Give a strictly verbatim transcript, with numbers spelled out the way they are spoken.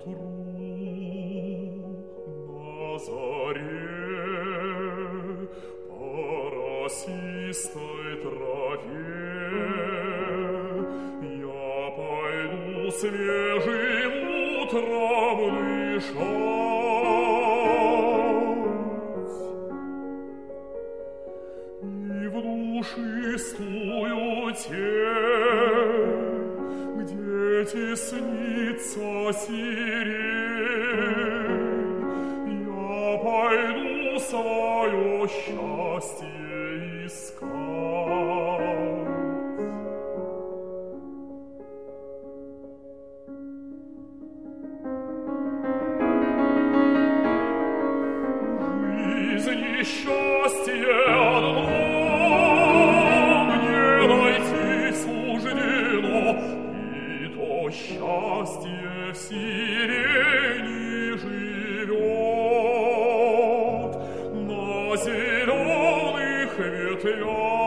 на заре по росистой траве я пойду свежим утром дышать и в душистую тень, где теснится сирень, я пойду свое счастье искать. Жизнь и счастье одно мне найти суждено, и то счастье в сирени живет на зеленых ветвях.